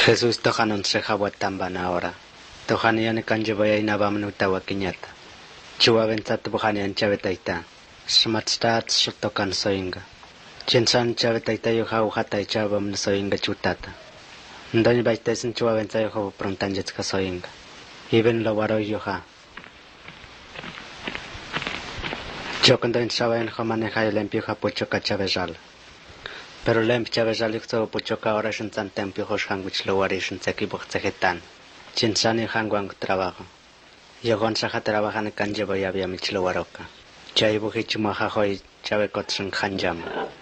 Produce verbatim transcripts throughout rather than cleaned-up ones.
Jesús tojanon sejahuatamban ahora. Tojanian kanjebaya inabamnuta wakiñata. Chua venzat bojanian chavetaita. Smatstat shotokan soinga. Chinsan chavetaita yoja ujata y chabam soinga chutata. Ndoni baitesin chua venza yoja prontanjetska soinga. Iben lo waro yoja. Chokandon saben jomaneja el empioja pochoka chavejal. Pero lemp chavejal yukso pochoka ahora shinsan tempio hoshanguich lo warishin seki bojtsejetan. Chinsani hangwang trabajo. Yogon saja trabaja en kanjebo y había michlo waroka. Chay bujichu majajoy chave kotsun hanjam.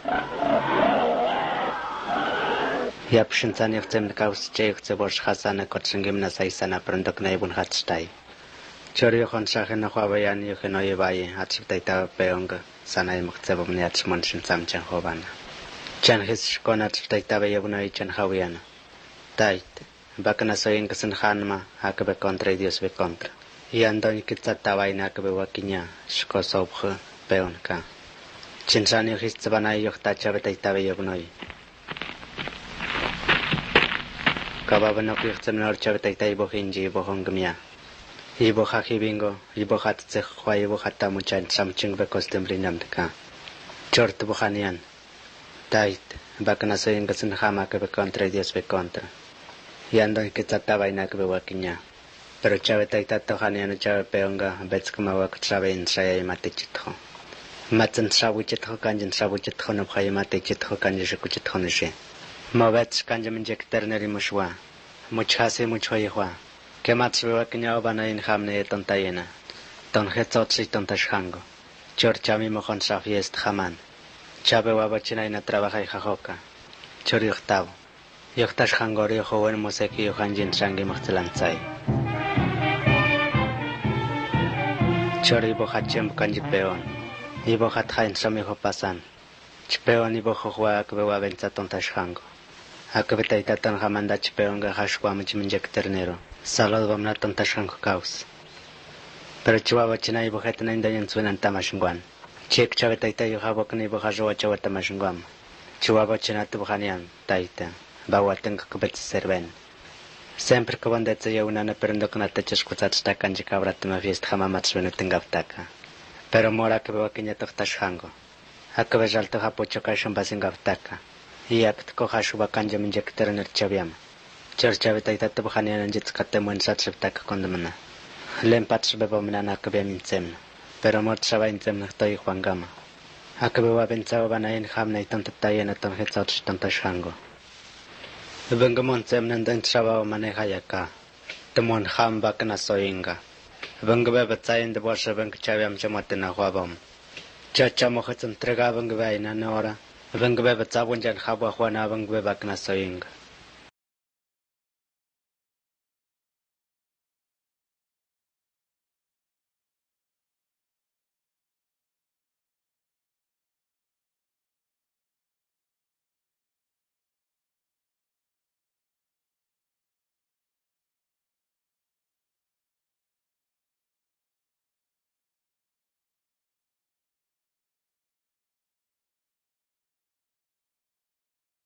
Yap shinsani yukzem kaus chay yukze borsh hasana kotsun gimnasa isana prendok na ibun hatstai. Chor yogon saja na huabayan yogen oye baye hatsutaita peonga sana imuchzebo mni hatsmon shinsam chan hobana. Chan his shkon hatsutaita beyabuna y chan hawiana. Tait. Bakana soy que se enjanma, a que ve contra y Dios ve contra. Y ando en que trataba y na que ve wakiña, shko sobje, peonka. Chinsani histbana y yochtacha betaita ve yobnoi. Kababano que yochtemnor chabetaita y bohinji y bohongmia. Y bohaji bingo, y bohat zehua y bohata muchan samching ve costemrinamtka. Chort bohanian. Tait, bakana soy que se enjama que ve contra y Dios ve contra. Y ando en que trataba y na que wakiña. Pero chave taita tojaniano chave peonga, betskuma wak chave in saya y mate chitho. Matsan sabu chitho kanjan sabu chitho no phay mate chitho kanja shiku chitho nishe. Ma bets kanja minjek terneri mushwa. Muchhase muchhoy hwa. Que matsu wakiña obana in hamne tontayena. Ton hetzotsi tontashhango. Chor chami mojon sa fiest jaman. Chave wabachina ina trabaja y jajoka. Chor yochtavo. Yoktash hangori joven moseki yohanjin sangi machtalanzai. Chori bohachem kanji peon. Ibo hathain samiho pasan. Chpeon ibo johua akbewa venza tontash hango. Akbetaita tan hamanda chpeon ga hashwa mchiminjek ternero. Salod vamna tontash hango kaus. Pero chihuahua china ibo hetna indayan suenan tamashingwan. Chek chavetaita yohabokni ibo hajwa chawatamashingwam. Chihuahua china tubuhanian taita. Bawa tengo que ver serven. Siempre que van de yo una no perendo que no te eches cosas hasta que anji cabra te me fiesta jamás más bueno tenga aftaka. Pero mora que veo que ya te estás hango. A que ves alto japocho que son basinga aftaka. Y a que te cojas suba canja me inyectar en el chaviam. Chorcha veta y tata bujanian en jets que te muen sats aftaka condemna. Lempats bebo menana que vea minzemna. Pero mort saba inzemna estoy Juan Gama. A que veo a pensado van a en hamna y tonta tayena ton hetzot tonta hango. Vengamon semnen den trabajo maneja yaka. Temon hamba kana soinga. Vengabe betsayin de bosha veng chaviam chamatena huabam. Chacha mohetz entrega vengabe ina nora. Vengabe betsabun jan haba huana vengabe bakana soinga.